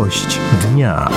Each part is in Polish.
Gość dnia.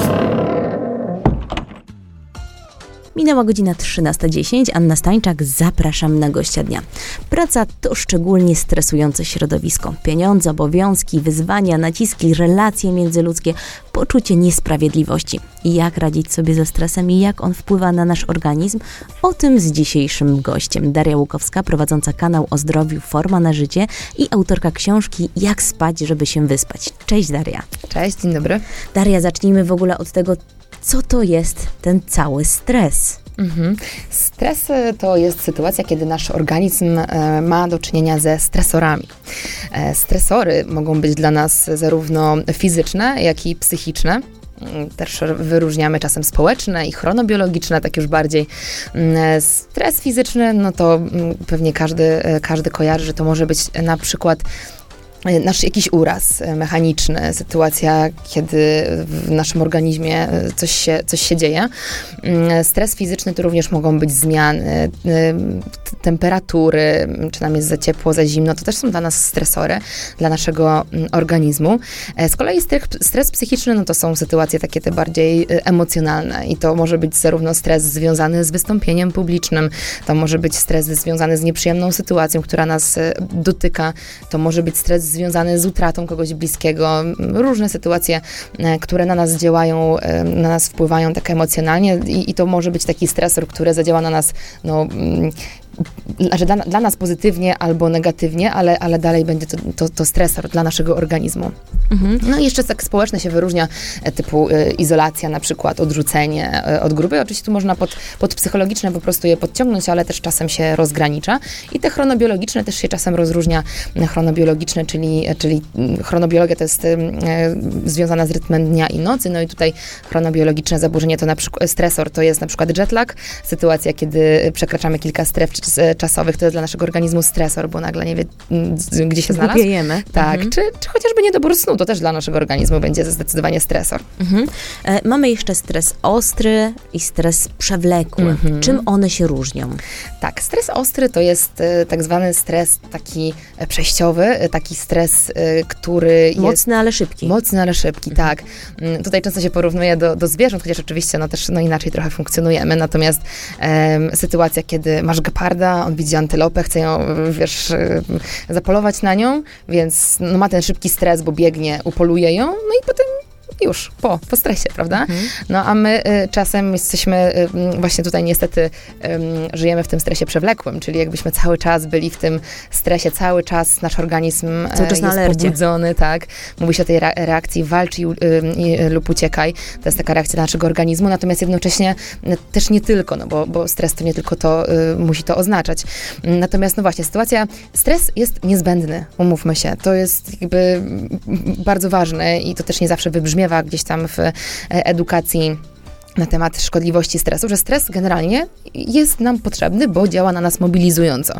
Minęła godzina 13:10. Anna Stańczak, zapraszam na gościa dnia. Praca to szczególnie stresujące środowisko. Pieniądze, obowiązki, wyzwania, naciski, relacje międzyludzkie, poczucie niesprawiedliwości. Jak radzić sobie ze stresem i jak on wpływa na nasz organizm? O tym z dzisiejszym gościem. Daria Łukowska, prowadząca kanał o zdrowiu Forma na życie i autorka książki Jak spać, żeby się wyspać. Cześć Daria. Cześć, dzień dobry. Daria, zacznijmy w ogóle od tego, co to jest ten cały stres? Stres to jest sytuacja, kiedy nasz organizm ma do czynienia ze stresorami. Stresory mogą być dla nas zarówno fizyczne, jak i psychiczne. Też wyróżniamy czasem społeczne i chronobiologiczne, tak już bardziej. Stres fizyczny, no to pewnie każdy kojarzy, że to może być na przykład nasz jakiś uraz mechaniczny, sytuacja, kiedy w naszym organizmie coś się dzieje. Stres fizyczny to również mogą być zmiany temperatury, czy nam jest za ciepło, za zimno, to też są dla nas stresory, dla naszego organizmu. Z kolei stres psychiczny, no to są sytuacje takie te bardziej emocjonalne i to może być zarówno stres związany z wystąpieniem publicznym, to może być stres związany z nieprzyjemną sytuacją, która nas dotyka, to może być stres związany z utratą kogoś bliskiego, różne sytuacje, które na nas działają, na nas wpływają tak emocjonalnie i to może być taki stresor, który zadziała na nas, znaczy dla nas pozytywnie albo negatywnie, ale dalej będzie to stresor dla naszego organizmu. No i jeszcze tak społeczne się wyróżnia typu izolacja na przykład, odrzucenie od grupy. Oczywiście tu można pod psychologiczne po prostu je podciągnąć, ale też czasem się rozgranicza. I te chronobiologiczne też się czasem rozróżnia. Chronobiologiczne, czyli chronobiologia to jest związana z rytmem dnia i nocy. No i tutaj chronobiologiczne zaburzenie to na przykład stresor, to jest na przykład jetlag, sytuacja, kiedy przekraczamy kilka stref czasowych, to jest dla naszego organizmu stresor, bo nagle nie wie, gdzie się znalazł. Gubiejemy. Tak, czy chociażby niedobór snu, to też dla naszego organizmu będzie zdecydowanie stresor. Mamy jeszcze stres ostry i stres przewlekły. Czym one się różnią? Tak, stres ostry to jest tak zwany stres taki przejściowy, taki stres, który jest... Mocny, ale szybki. Mocny, ale szybki, tak. Tutaj często się porównuje do zwierząt, chociaż oczywiście też inaczej trochę funkcjonujemy, natomiast sytuacja, kiedy masz geparda, on widzi antylopę, chce ją, zapolować na nią, więc ma ten szybki stres, bo biegnie, upoluje ją, no i potem już po stresie, prawda? No a my czasem jesteśmy, właśnie tutaj niestety żyjemy w tym stresie przewlekłym, czyli jakbyśmy cały czas byli w tym stresie, cały czas nasz organizm jest pobudzony, tak? Mówi się o tej reakcji walcz lub uciekaj. To jest taka reakcja naszego organizmu, natomiast jednocześnie też nie tylko, bo stres to nie tylko to musi to oznaczać. Natomiast no właśnie, stres jest niezbędny, umówmy się. To jest jakby bardzo ważne i to też nie zawsze wybrzmiewa gdzieś tam w edukacji na temat szkodliwości stresu, że stres generalnie jest nam potrzebny, bo działa na nas mobilizująco.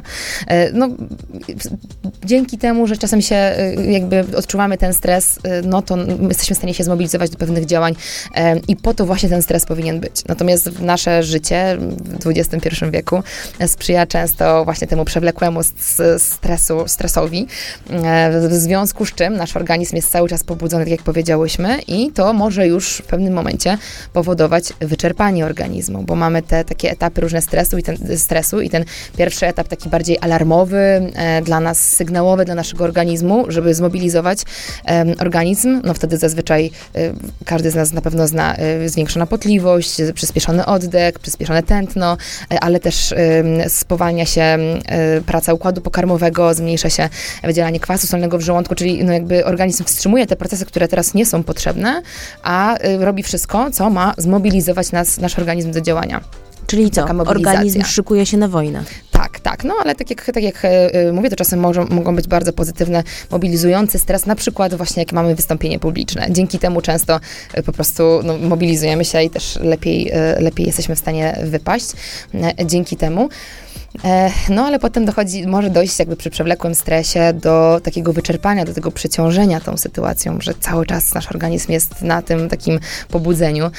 Dzięki temu, że czasem się jakby odczuwamy ten stres, no to jesteśmy w stanie się zmobilizować do pewnych działań i po to właśnie ten stres powinien być. Natomiast nasze życie w XXI wieku sprzyja często właśnie temu przewlekłemu stresowi, w związku z czym nasz organizm jest cały czas pobudzony, tak jak powiedziałyśmy, i to może już w pewnym momencie powodować wyczerpanie organizmu, bo mamy te takie etapy różne stresu i ten pierwszy etap taki bardziej alarmowy, dla nas sygnałowy, dla naszego organizmu, żeby zmobilizować organizm, no wtedy zazwyczaj każdy z nas na pewno zna zwiększona potliwość, przyspieszony oddech, przyspieszone tętno, ale też spowalnia się praca układu pokarmowego, zmniejsza się wydzielanie kwasu solnego w żołądku, czyli no jakby organizm wstrzymuje te procesy, które teraz nie są potrzebne, a robi wszystko, co ma zmobilizować nasz organizm do działania. Czyli co? Organizm szykuje się na wojnę. Tak, no ale tak jak mówię, to czasem mogą być bardzo pozytywne, mobilizujący stres, na przykład właśnie jak mamy wystąpienie publiczne. Dzięki temu często po prostu mobilizujemy się i też lepiej jesteśmy w stanie wypaść dzięki temu. No ale potem może dojść jakby przy przewlekłym stresie do takiego wyczerpania, do tego przeciążenia tą sytuacją, że cały czas nasz organizm jest na tym takim pobudzeniu.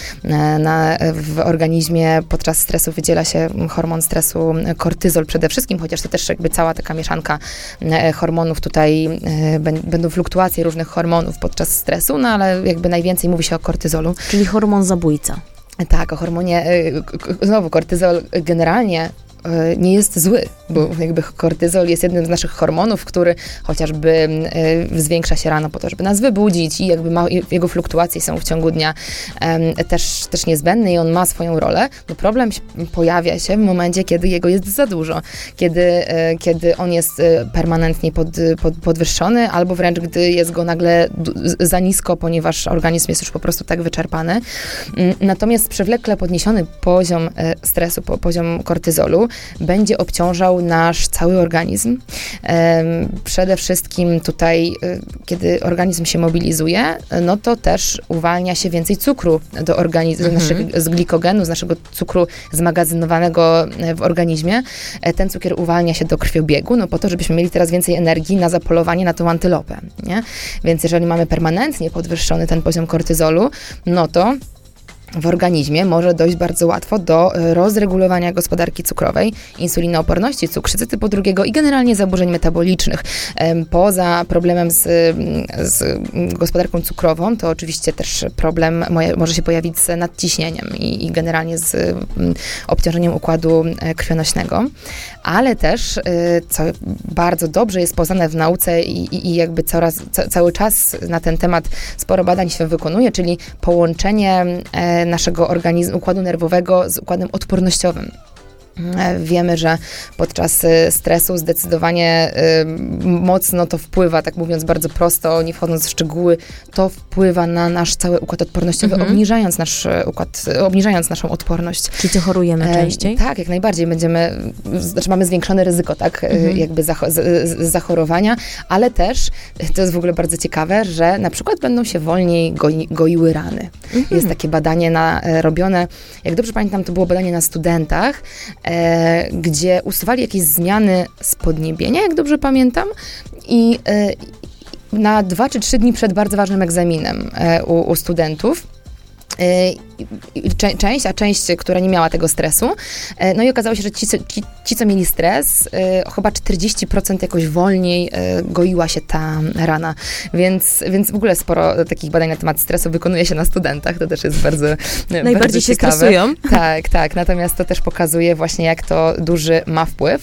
W organizmie podczas stresu wydziela się hormon stresu kortyzol przede wszystkim, chociaż to też jakby cała taka mieszanka hormonów tutaj, będą fluktuacje różnych hormonów podczas stresu, no ale jakby najwięcej mówi się o kortyzolu. Czyli hormon zabójca. Tak, o hormonie, znowu kortyzol generalnie nie jest zły, bo jakby kortyzol jest jednym z naszych hormonów, który chociażby zwiększa się rano po to, żeby nas wybudzić i jakby jego fluktuacje są w ciągu dnia też niezbędne i on ma swoją rolę. No problem pojawia się w momencie, kiedy jego jest za dużo, kiedy on jest permanentnie podwyższony, albo wręcz gdy jest go nagle za nisko, ponieważ organizm jest już po prostu tak wyczerpany. Natomiast przewlekle podniesiony poziom stresu, poziom kortyzolu będzie obciążał nasz cały organizm. Przede wszystkim tutaj, kiedy organizm się mobilizuje, no to też uwalnia się więcej cukru do organizmu, z glikogenu, z naszego cukru zmagazynowanego w organizmie. Ten cukier uwalnia się do krwiobiegu, no po to, żebyśmy mieli teraz więcej energii na zapolowanie na tą antylopę, nie? Więc jeżeli mamy permanentnie podwyższony ten poziom kortyzolu, no to w organizmie może dojść bardzo łatwo do rozregulowania gospodarki cukrowej, insulinooporności, cukrzycy typu 2 i generalnie zaburzeń metabolicznych. Poza problemem z gospodarką cukrową, to oczywiście też problem może się pojawić z nadciśnieniem i generalnie z obciążeniem układu krwionośnego, ale też, co bardzo dobrze jest poznane w nauce i jakby cały czas na ten temat sporo badań się wykonuje, czyli połączenie naszego organizmu, układu nerwowego z układem odpornościowym. Wiemy, że podczas stresu zdecydowanie mocno to wpływa, tak mówiąc bardzo prosto, nie wchodząc w szczegóły, to wpływa na nasz cały układ odpornościowy, obniżając naszą odporność. Czyli co, chorujemy częściej? Tak, jak najbardziej. Mamy zwiększone ryzyko, tak, jakby zachorowania, ale też, to jest w ogóle bardzo ciekawe, że na przykład będą się wolniej goiły rany. Jest takie badanie robione, jak dobrze pamiętam, to było badanie na studentach, gdzie usuwali jakieś zmiany z podniebienia, jak dobrze pamiętam, i na 2 czy 3 dni przed bardzo ważnym egzaminem u studentów, część, która nie miała tego stresu. No i okazało się, że ci co mieli stres, chyba 40% jakoś wolniej goiła się ta rana. Więc w ogóle sporo takich badań na temat stresu wykonuje się na studentach. To też jest bardzo najbardziej się ciekawe. Stresują. Tak. Natomiast to też pokazuje właśnie, jak to duży ma wpływ.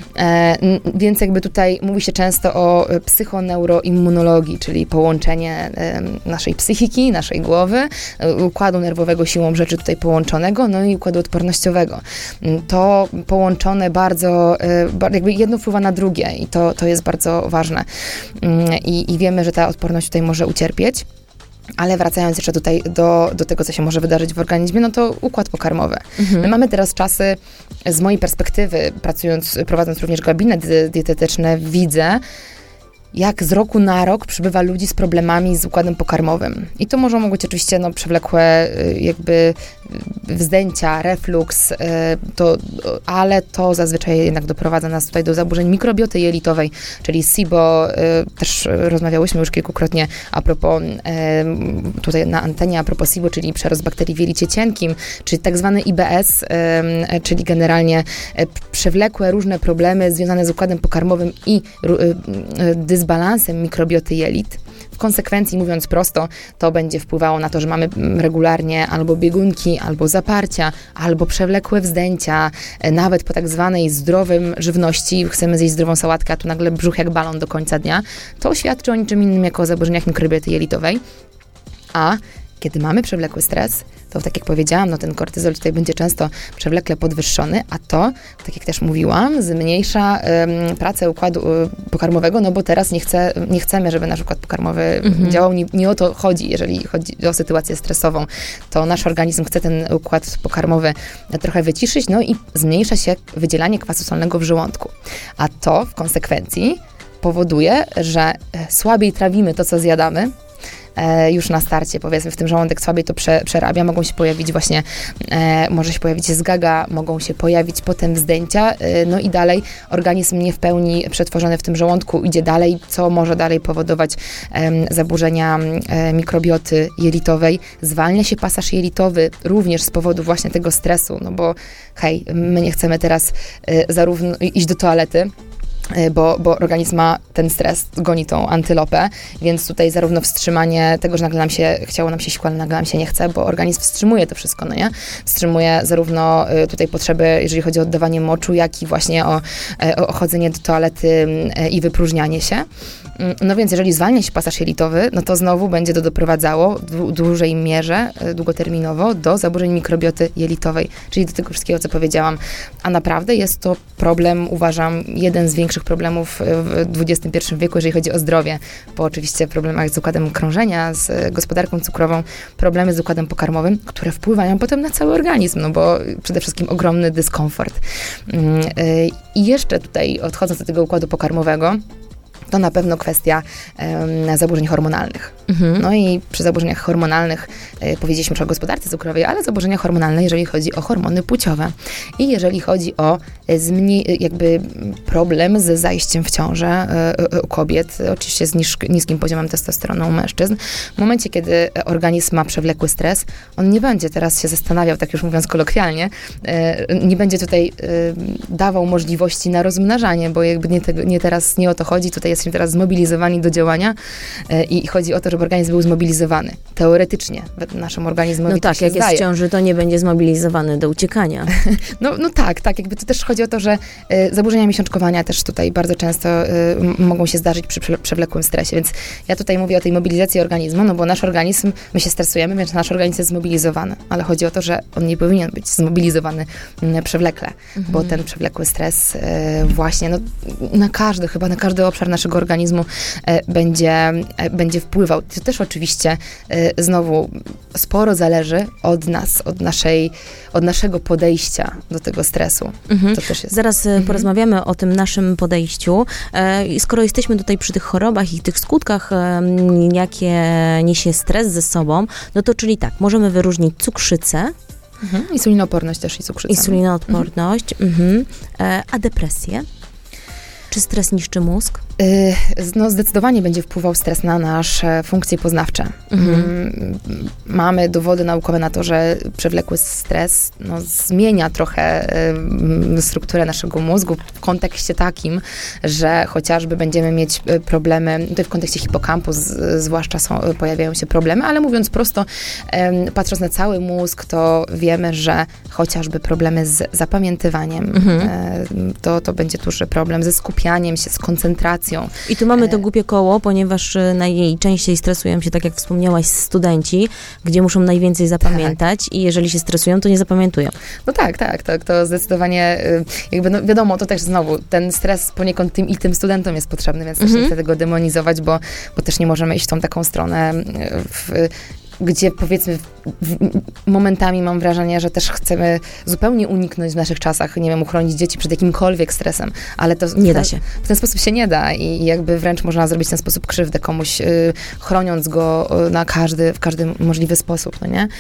Więc jakby tutaj mówi się często o psychoneuroimmunologii, czyli połączenie naszej psychiki, naszej głowy, układu nerwowego siłą rzeczy tutaj połączonego, no i układu odpornościowego. To połączone bardzo, jakby jedno wpływa na drugie i to jest bardzo ważne. I wiemy, że ta odporność tutaj może ucierpieć. Ale wracając jeszcze tutaj do tego, co się może wydarzyć w organizmie, no to układ pokarmowy. My mamy teraz czasy, z mojej perspektywy, prowadząc również gabinet dietetyczny, widzę, jak z roku na rok przybywa ludzi z problemami z układem pokarmowym. I to mogą być oczywiście przewlekłe jakby wzdęcia, refluks, ale to zazwyczaj jednak doprowadza nas tutaj do zaburzeń mikrobioty jelitowej, czyli SIBO. Też rozmawiałyśmy już kilkukrotnie a propos, tutaj na antenie, a propos SIBO, czyli przerost bakterii w jelicie cienkim, czy tak zwany IBS, czyli generalnie przewlekłe różne problemy związane z układem pokarmowym i dysbalansem mikrobioty jelit. W konsekwencji, mówiąc prosto, to będzie wpływało na to, że mamy regularnie albo biegunki, albo zaparcia, albo przewlekłe wzdęcia, nawet po tak zwanej zdrowym żywności, chcemy zjeść zdrową sałatkę, a tu nagle brzuch jak balon do końca dnia. To świadczy o niczym innym jak o zaburzeniach mikrobioty jelitowej. A kiedy mamy przewlekły stres, to tak jak powiedziałam, ten kortyzol tutaj będzie często przewlekle podwyższony, a to, tak jak też mówiłam, zmniejsza pracę układu pokarmowego, no bo teraz nie chcemy, żeby nasz układ pokarmowy działał. Nie o to chodzi, jeżeli chodzi o sytuację stresową. To nasz organizm chce ten układ pokarmowy trochę wyciszyć, no i zmniejsza się wydzielanie kwasu solnego w żołądku. A to w konsekwencji powoduje, że słabiej trawimy to, co zjadamy, już na starcie, powiedzmy, w tym żołądek słabiej to przerabia, mogą się pojawić właśnie, może się pojawić zgaga, mogą się pojawić potem wzdęcia, no i dalej organizm nie w pełni przetworzony w tym żołądku idzie dalej, co może dalej powodować zaburzenia mikrobioty jelitowej. Zwalnia się pasaż jelitowy również z powodu właśnie tego stresu, no bo hej, my nie chcemy teraz zarówno iść do toalety, bo organizm ma ten stres, goni tą antylopę, więc tutaj zarówno wstrzymanie tego, że nagle chciało nam się siku, ale nagle nam się nie chce, bo organizm wstrzymuje to wszystko, no nie? Wstrzymuje zarówno tutaj potrzeby, jeżeli chodzi o oddawanie moczu, jak i właśnie o chodzenie do toalety i wypróżnianie się. No więc jeżeli zwalnia się pasaż jelitowy, no to znowu będzie to doprowadzało w dużej mierze, długoterminowo, do zaburzeń mikrobioty jelitowej, czyli do tego wszystkiego, co powiedziałam. A naprawdę jest to problem, uważam, jeden z większych problemów w XXI wieku, jeżeli chodzi o zdrowie, po oczywiście problemach z układem krążenia, z gospodarką cukrową, problemy z układem pokarmowym, które wpływają potem na cały organizm, no bo przede wszystkim ogromny dyskomfort. I jeszcze tutaj, odchodząc do tego układu pokarmowego, to na pewno kwestia zaburzeń hormonalnych. No i przy zaburzeniach hormonalnych powiedzieliśmy już o gospodarce cukrowej, ale zaburzenia hormonalne, jeżeli chodzi o hormony płciowe i jeżeli chodzi o jakby problem z zajściem w ciążę u kobiet, oczywiście z niskim poziomem testosteronu u mężczyzn. W momencie, kiedy organizm ma przewlekły stres, on nie będzie teraz się zastanawiał, tak już mówiąc kolokwialnie, nie będzie tutaj dawał możliwości na rozmnażanie, bo jakby teraz nie o to chodzi, tutaj jesteśmy teraz zmobilizowani do działania i chodzi o to, żeby organizm był zmobilizowany. Teoretycznie naszym organizmowi no tak, się jak zdaje. jest w ciąży, to nie będzie zmobilizowany do uciekania. No tak, jakby to też chodzi o to, że zaburzenia miesiączkowania też tutaj bardzo często mogą się zdarzyć przy przewlekłym stresie, więc ja tutaj mówię o tej mobilizacji organizmu, no bo nasz organizm, my się stresujemy, więc nasz organizm jest zmobilizowany, ale chodzi o to, że on nie powinien być zmobilizowany przewlekle, bo ten przewlekły stres właśnie na każdy obszar naszego organizmu będzie wpływał. To też oczywiście znowu sporo zależy od nas, od naszego podejścia do tego stresu. To też jest. Zaraz porozmawiamy o tym naszym podejściu. Skoro jesteśmy tutaj przy tych chorobach i tych skutkach, jakie niesie stres ze sobą, no to czyli tak, możemy wyróżnić cukrzycę. Insulinooporność też i cukrzyca. Insulinooporność. A depresję? Czy stres niszczy mózg? No zdecydowanie będzie wpływał stres na nasze funkcje poznawcze. Mamy dowody naukowe na to, że przewlekły stres zmienia trochę strukturę naszego mózgu w kontekście takim, że chociażby będziemy mieć problemy, tutaj w kontekście hipokampu zwłaszcza pojawiają się problemy, ale mówiąc prosto, patrząc na cały mózg, to wiemy, że chociażby problemy z zapamiętywaniem, to będzie duży problem ze skupianiem się, z koncentracją. I tu mamy to głupie koło, ponieważ najczęściej stresują się, tak jak wspomniałaś, studenci, gdzie muszą najwięcej zapamiętać i jeżeli się stresują, to nie zapamiętują. No tak, to zdecydowanie, jakby wiadomo, to też znowu, ten stres poniekąd tym studentom jest potrzebny, więc też nie chcę tego demonizować, bo też nie możemy iść w tą taką stronę, gdzie powiedzmy momentami mam wrażenie, że też chcemy zupełnie uniknąć w naszych czasach, nie wiem, uchronić dzieci przed jakimkolwiek stresem, ale to nie da się. W ten sposób się nie da i jakby wręcz można zrobić w ten sposób krzywdę komuś, chroniąc go w każdy możliwy sposób, no nie?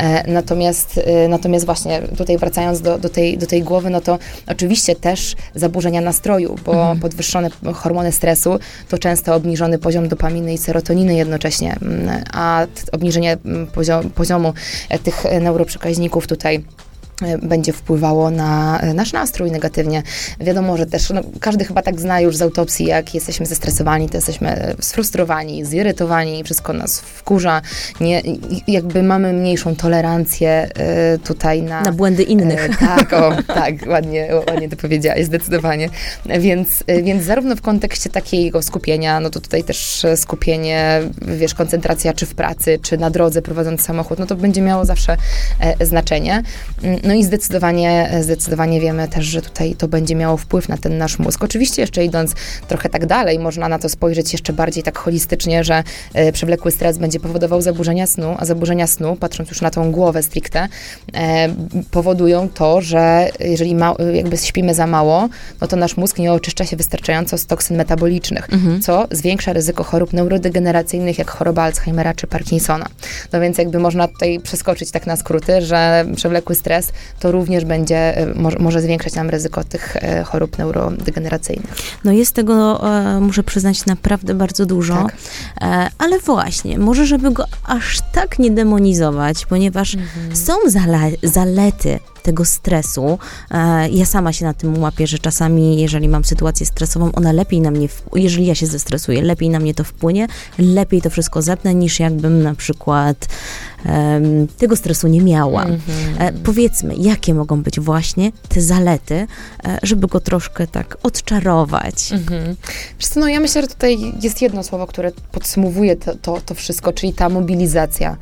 Natomiast właśnie tutaj wracając do tej głowy, no to oczywiście też zaburzenia nastroju, bo podwyższone hormony stresu to często obniżony poziom dopaminy i serotoniny jednocześnie, a obniżenie poziomu tych neuroprzekaźników tutaj będzie wpływało na nasz nastrój negatywnie. Wiadomo, że też każdy chyba tak zna już z autopsji, jak jesteśmy zestresowani, to jesteśmy sfrustrowani, zirytowani, wszystko nas wkurza. Jakby mamy mniejszą tolerancję tutaj na błędy innych. Tak, ładnie to powiedziałaś, zdecydowanie. Więc zarówno w kontekście takiego skupienia, no to tutaj też skupienie, koncentracja czy w pracy, czy na drodze prowadząc samochód, no to będzie miało zawsze znaczenie. No i zdecydowanie wiemy też, że tutaj to będzie miało wpływ na ten nasz mózg. Oczywiście jeszcze idąc trochę tak dalej, można na to spojrzeć jeszcze bardziej tak holistycznie, że przewlekły stres będzie powodował zaburzenia snu, a zaburzenia snu, patrząc już na tą głowę stricte, powodują to, że jeżeli jakby śpimy za mało, no to nasz mózg nie oczyszcza się wystarczająco z toksyn metabolicznych, co zwiększa ryzyko chorób neurodegeneracyjnych, jak choroba Alzheimera czy Parkinsona. No więc jakby można tutaj przeskoczyć tak na skróty, że przewlekły stres to również może zwiększać nam ryzyko tych chorób neurodegeneracyjnych. No jest tego, muszę przyznać, naprawdę bardzo dużo, Tak. Ale właśnie, może żeby go aż tak nie demonizować, ponieważ są zalety tego stresu. Ja sama się na tym łapię, że czasami, jeżeli mam sytuację stresową, ona lepiej na mnie, jeżeli ja się zestresuję, lepiej na mnie to wpłynie, lepiej to wszystko zepnę, niż jakbym na przykład tego stresu nie miała. Powiedzmy, jakie mogą być właśnie te zalety, żeby go troszkę tak odczarować. Wiesz co, no ja myślę, że tutaj jest jedno słowo, które podsumowuje to wszystko, czyli ta mobilizacja.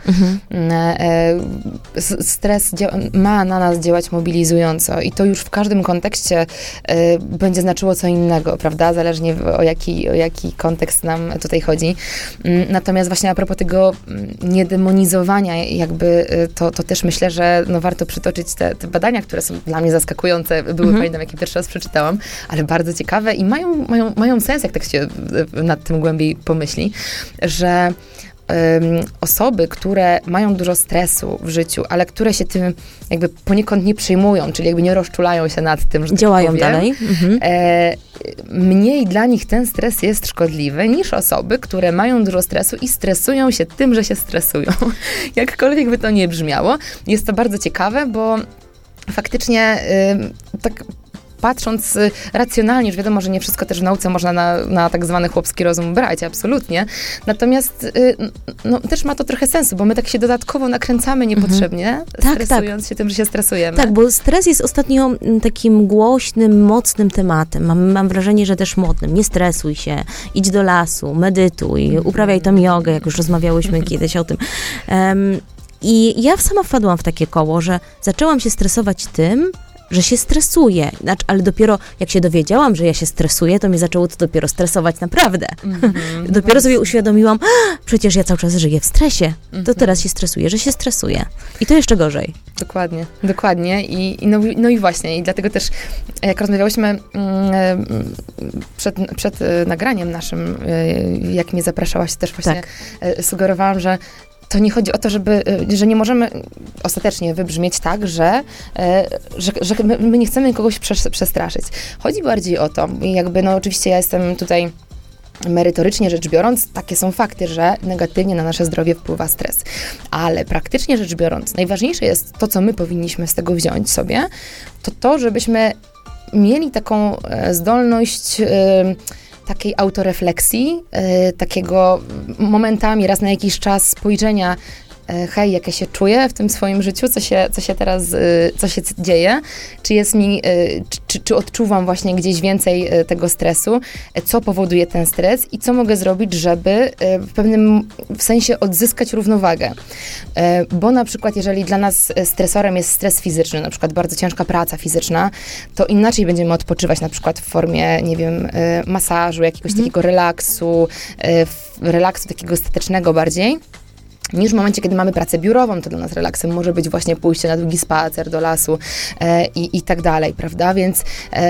Stres ma na nas działać mobilizująco i to już w każdym kontekście będzie znaczyło co innego, prawda? Zależnie o jaki kontekst nam tutaj chodzi. Natomiast właśnie a propos tego niedemonizowania, jakby to też myślę, że no warto przytoczyć te badania, które są dla mnie zaskakujące. Pamiętam, jak je pierwszy raz przeczytałam, ale bardzo ciekawe i mają sens, jak tak się nad tym głębiej pomyśli, że osoby, które mają dużo stresu w życiu, ale które się tym jakby poniekąd nie przejmują, czyli jakby nie rozczulają się nad tym, że działają tak powiem, dalej. mniej dla nich ten stres jest szkodliwy niż osoby, które mają dużo stresu i stresują się tym, że się stresują. Jakkolwiek by to nie brzmiało. Jest to bardzo ciekawe, bo faktycznie tak patrząc racjonalnie, już wiadomo, że nie wszystko też w nauce można na tak zwany chłopski rozum brać, absolutnie. Natomiast no, też ma to trochę sensu, bo my tak się dodatkowo nakręcamy niepotrzebnie, stresując się tym, że się stresujemy. Tak, bo stres jest ostatnio takim głośnym, mocnym tematem. Mam wrażenie, że też modnym. Nie stresuj się, idź do lasu, medytuj, uprawiaj tą jogę, jak już rozmawiałyśmy kiedyś o tym. I ja sama wpadłam w takie koło, że zaczęłam się stresować tym, że się stresuję. Ale dopiero jak się dowiedziałam, że ja się stresuję, to mnie zaczęło to dopiero stresować naprawdę. Dopiero sobie uświadomiłam, przecież ja cały czas żyję w stresie. To teraz się stresuję, że się stresuję. I to jeszcze gorzej. Dokładnie. No i właśnie. I dlatego też, jak rozmawiałyśmy przed nagraniem naszym, jak mnie zapraszałaś, też właśnie sugerowałam, że to nie chodzi o to, że nie możemy ostatecznie wybrzmieć tak, że my nie chcemy kogoś przestraszyć. Chodzi bardziej o to, i jakby, no oczywiście ja jestem tutaj merytorycznie rzecz biorąc, takie są fakty, że negatywnie na nasze zdrowie wpływa stres. Ale praktycznie rzecz biorąc, najważniejsze jest to, co my powinniśmy z tego wziąć sobie, to żebyśmy mieli taką zdolność takiej autorefleksji, takiego momentami, raz na jakiś czas spojrzenia, hej, jak ja się czuję w tym swoim życiu, co się teraz dzieje, czy jest mi, czy odczuwam właśnie gdzieś więcej tego stresu, co powoduje ten stres i co mogę zrobić, żeby w pewnym sensie odzyskać równowagę. Bo na przykład, jeżeli dla nas stresorem jest stres fizyczny, na przykład bardzo ciężka praca fizyczna, to inaczej będziemy odpoczywać, na przykład w formie, nie wiem, masażu, jakiegoś takiego relaksu takiego statycznego bardziej, niż w momencie, kiedy mamy pracę biurową, to dla nas relaksem może być właśnie pójście na długi spacer do lasu i tak dalej, prawda? Więc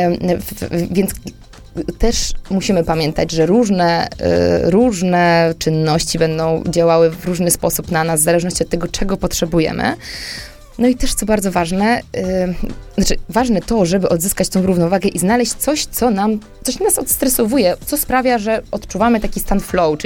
też musimy pamiętać, że różne czynności będą działały w różny sposób na nas, w zależności od tego, czego potrzebujemy. No i też, co bardzo ważne, ważne to, żeby odzyskać tą równowagę i znaleźć coś, co nas odstresowuje, co sprawia, że odczuwamy taki stan flow,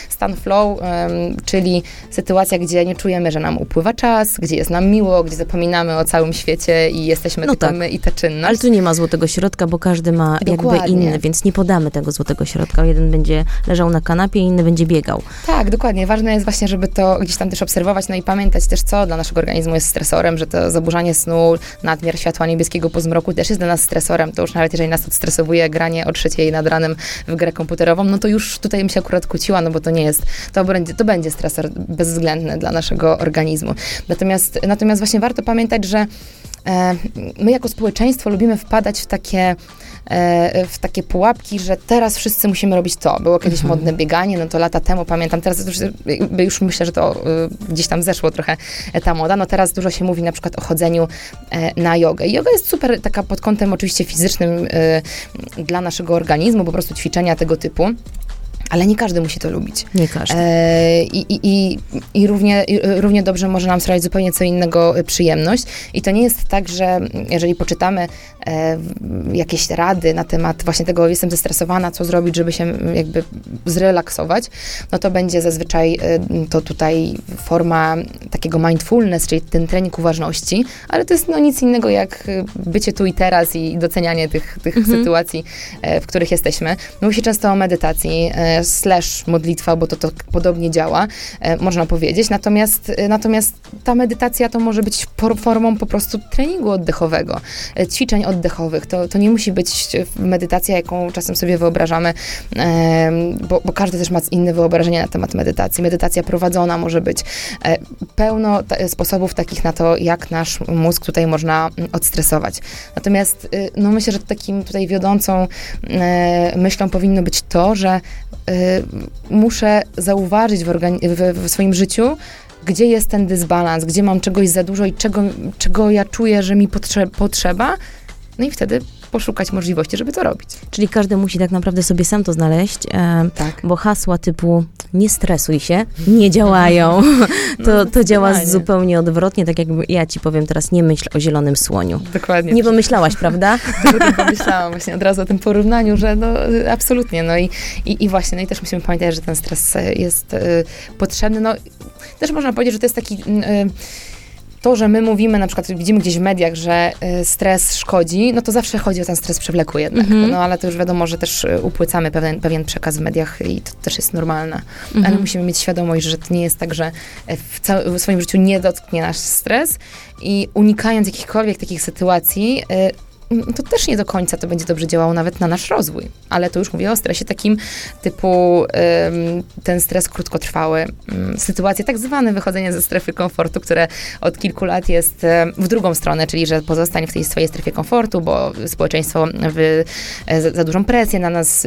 czyli sytuacja, gdzie nie czujemy, że nam upływa czas, gdzie jest nam miło, gdzie zapominamy o całym świecie i jesteśmy tylko my i ta czynność. Ale tu nie ma złotego środka, bo każdy ma jakby inny, więc nie podamy tego złotego środka. Jeden będzie leżał na kanapie, inny będzie biegał. Tak, dokładnie. Ważne jest właśnie, żeby to gdzieś tam też obserwować, no i pamiętać też, co dla naszego organizmu jest stresorem, że to zaburzanie snu, nadmiar światła niebieskiego po zmroku też jest dla nas stresorem. To już nawet jeżeli nas odstresowuje granie o 3:00 nad ranem w grę komputerową, no to już tutaj bym się akurat kłóciła, no bo to nie jest, to będzie stresor bezwzględny dla naszego organizmu. Natomiast właśnie warto pamiętać, że my jako społeczeństwo lubimy wpadać w takie pułapki, że teraz wszyscy musimy robić to. Było kiedyś modne bieganie, no to lata temu, pamiętam, teraz już myślę, że to gdzieś tam zeszło trochę ta moda. No teraz dużo się mówi na przykład o chodzeniu na jogę. Joga jest super taka pod kątem oczywiście fizycznym dla naszego organizmu, po prostu ćwiczenia tego typu. Ale nie każdy musi to lubić. Nie każdy. I równie dobrze może nam sprawiać zupełnie co innego przyjemność. I to nie jest tak, że jeżeli poczytamy jakieś rady na temat właśnie tego, jestem zestresowana, co zrobić, żeby się jakby zrelaksować, no to będzie zazwyczaj to tutaj forma takiego mindfulness, czyli ten trening uważności, ale to jest nic innego jak bycie tu i teraz i docenianie tych sytuacji, w których jesteśmy. Mówi się często o medytacji, / modlitwa, bo to podobnie działa, można powiedzieć. Natomiast ta medytacja to może być formą po prostu treningu oddechowego, ćwiczeń oddechowych. To nie musi być medytacja, jaką czasem sobie wyobrażamy, bo każdy też ma inne wyobrażenie na temat medytacji. Medytacja prowadzona może być. Pełno sposobów takich na to, jak nasz mózg tutaj można odstresować. Natomiast myślę, że takim tutaj wiodącą myślą powinno być to, że muszę zauważyć w swoim życiu, gdzie jest ten dysbalans, gdzie mam czegoś za dużo i czego ja czuję, że mi potrzeba, no i wtedy poszukać możliwości, żeby to robić. Czyli każdy musi tak naprawdę sobie sam to znaleźć, tak. Bo hasła typu nie stresuj się, nie działają. To działa zupełnie odwrotnie, tak jak ja ci powiem teraz, nie myśl o zielonym słoniu. Dokładnie. Nie pomyślałaś, prawda? Nie pomyślałam właśnie od razu o tym porównaniu, że absolutnie. I właśnie, i też musimy pamiętać, że ten stres jest potrzebny. Też można powiedzieć, że to jest taki... To, że my mówimy, na przykład widzimy gdzieś w mediach, że stres szkodzi, no to zawsze chodzi o ten stres przewlekły jednak. Ale to już wiadomo, że też upłycamy pewien przekaz w mediach i to też jest normalne. Ale musimy mieć świadomość, że to nie jest tak, że w swoim życiu nie dotknie nasz stres i unikając jakichkolwiek takich sytuacji, to też nie do końca to będzie dobrze działało nawet na nasz rozwój. Ale to już mówię o stresie takim typu ten stres krótkotrwały. Sytuacje, tak zwane wychodzenie ze strefy komfortu, które od kilku lat jest w drugą stronę, czyli że pozostań w tej swojej strefie komfortu, bo społeczeństwo za dużą presję na nas,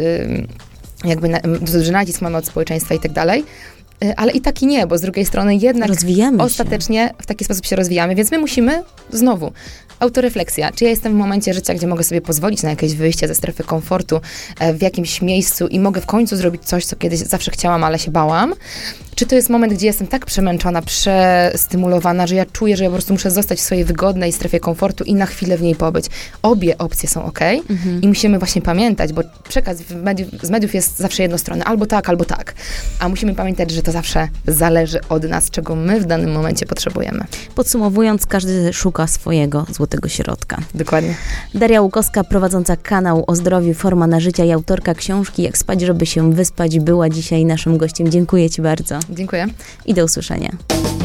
duży nacisk mamy od społeczeństwa i tak dalej. Ale i tak i nie, bo z drugiej strony jednak ostatecznie w taki sposób się rozwijamy, więc my musimy znowu autorefleksja. Czy ja jestem w momencie życia, gdzie mogę sobie pozwolić na jakieś wyjście ze strefy komfortu w jakimś miejscu i mogę w końcu zrobić coś, co kiedyś zawsze chciałam, ale się bałam? Czy to jest moment, gdzie jestem tak przemęczona, przestymulowana, że ja czuję, że ja po prostu muszę zostać w swojej wygodnej strefie komfortu i na chwilę w niej pobyć? Obie opcje są okej i musimy właśnie pamiętać, bo przekaz z mediów jest zawsze jednostronny, albo tak, a musimy pamiętać, że to zawsze zależy od nas, czego my w danym momencie potrzebujemy. Podsumowując, każdy szuka swojego złotego środka. Dokładnie. Daria Łukowska, prowadząca kanał o zdrowiu, forma na życie i autorka książki Jak spać, żeby się wyspać, była dzisiaj naszym gościem. Dziękuję ci bardzo. Dziękuję. I do usłyszenia.